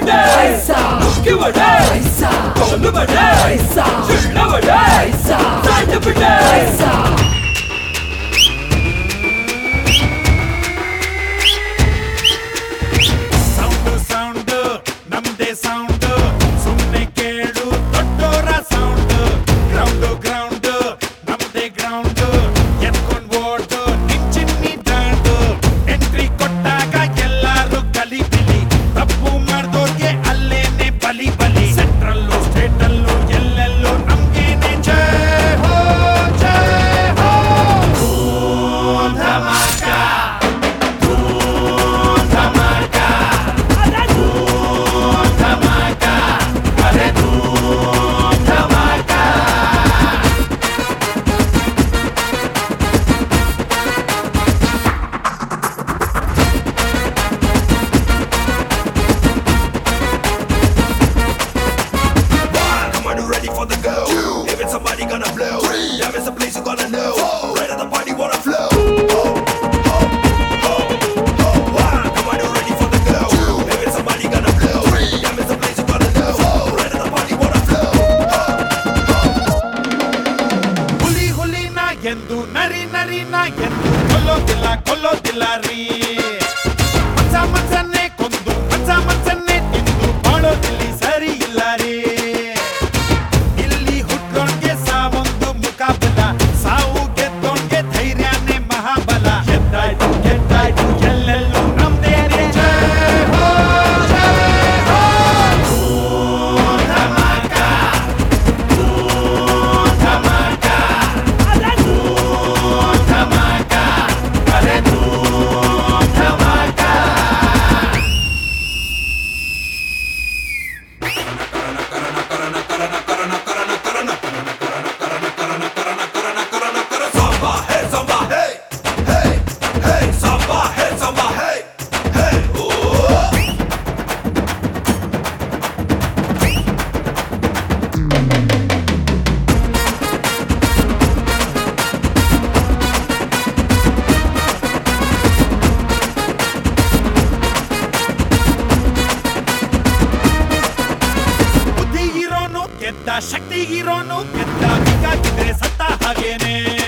ಬಡೆ ಮುಕ್ಕಿ ಬಡೆ ಕೋಲು ಬಡೆ ಚಿಳ್ಳ ಬಡೆ ಸಣ್ಣ ಬಿಡೆ ಸೌಂಡ್ ನಮ್ದೇ ಸೌಂಡ್ ಸುಮ್ಮನೆ ಕೇಳು ದೊಡ್ಡೋರ ಸೌಂಡ್ ಗ್ರೌಂಡ್ ನಮ್ದೇ ಗ್ರೌಂಡ್ ಎತ್ಕೊಂಡ್ ಓಡು ನಿಂಚಿನ್ನಿ ದಾಂಡು ಎಂಟ್ರಿ ಕೊಟ್ಟಾಗ ಎಲ್ಲಾರು ಕಲಿ ಬಿಲಿ ತಪ್ಪು ಮಾಡ್ದೋರ್ಗೆ ಅಲ್ಲೇನೆ ಬಲಿ ಬಲಿ ಸೆಂಟ್ರಲ್ಲು ಸ್ಟೇಟಲ್ಲು ಎಲ್ಲೆಲ್ಲೂ ನಮ್ಗೇನೆ ಜಯ ಹೋ dhamaka If it's somebody gonna blow, yeah, it's a place you gonna know. Right at the party, wanna flow. Come on, you ready for the go? If it's somebody gonna blow, yeah, it's a place you gonna know. Right at the party, wanna flow. ಹುಲಿ ನಾ ಎಂದು ನರಿ ನಾ ಎಂದು ಕೊಲ್ಲೋದಿಲ್ಲ ರೀ ಮನ್ಸನ್ನೇ ಕೊಂದು ಮನ್ಸನ್ನೇ ತಿಂದು ಬಾಳೋದಿಲ್ಲಿ ಸರಿ ಇಲ್ಲ ರೀ ಇಲ್ಲಿ ಹುಟ್ಟೋನ್ಗೆ ಸಾವೊಂದು ಮುಖಾಬಲ ಸಾವು ಗೆದ್ದೋನ್ಗೆ ಧೈರ್ಯನೇ ಮಹಾಬಲ ಎದ್ದಾಯ್ತು ಎಲ್ಲೆಲ್ಲೂ ನಮ್ದೇ ಜಯ ಹೋ ಧಮಾಕ ಶಕ್ತಿ ಇರೋನು ಗೆದ್ದ ಬೇಕಾಗಿದ್ರೆ ಸತ್ತ ಹಾಗೇನೆ